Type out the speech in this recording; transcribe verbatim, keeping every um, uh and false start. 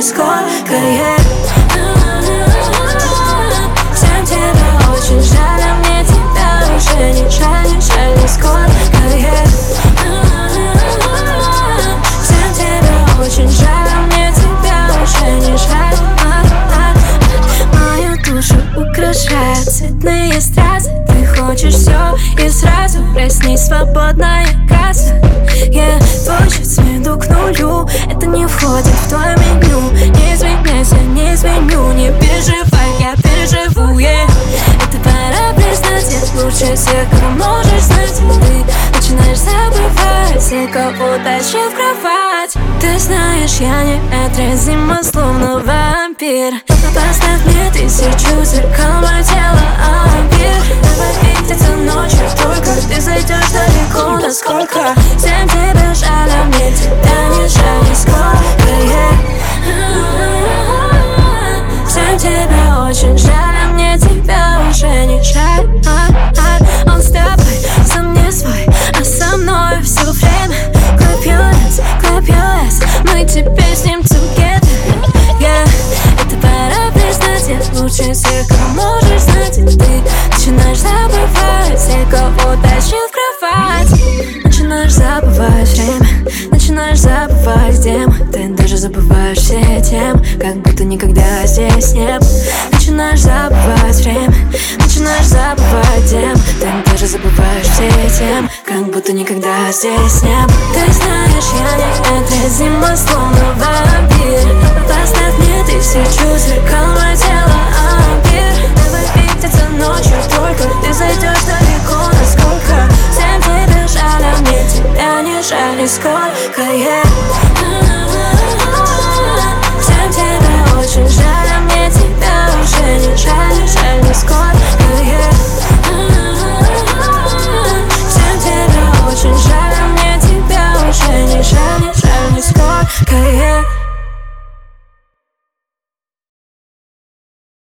нисколько, yeah. Всем тебя очень жаль, а мне тебя уже не жаль, не жаль нисколько, yeah. Всем тебя очень жаль, а мне тебя уже не жаль. Мою душу украшают цветные стразы. Ты хочешь все и сразу, проснись, свободная касса, yeah. Твой счет сведу к нулю, это не входит в твое меню. Не извиняйся, не изменю, не переживай, я переживу, yeah. Это пора признать, я лучше всех, кого можешь знать. Ты начинаешь забывать все, кого тащил в кровать. Ты знаешь, я неотразима, словно вампир. Поставь мне тысячу зеркал, мое тело ампир. Давай видеться ночью, только ты зайдешь далеко, насколько. Всем тебя жаль, а мне тебя не жаль нисколько, yeah. Всем тебя очень жаль, а мне тебя уже не жаль. Он с тобой, сам не свой, а со мной все время. Clap your hands, clap your ass, мы теперь с ним together, yeah. Это пора признать, я лучше всех, кого можешь знать. Ты начинаешь забывать все, кого тащил в кровать. Начинаешь забывать время, начинаешь забывать, где мы. Ты даже забываешь все темы, как будто никогда здесь не был. Начинаешь забывать время, начинаешь забывать, где мы. Ты даже забываешь все темы, как будто никогда здесь не был. Ты знаешь, я неотразима, словно вампир. Поставь мне тысячу зеркал, мое тело ампир. Давай видеться ночью, только ты зайдешь далеко, насколько. Всем тебя жаль, а мне тебя не жаль нисколько.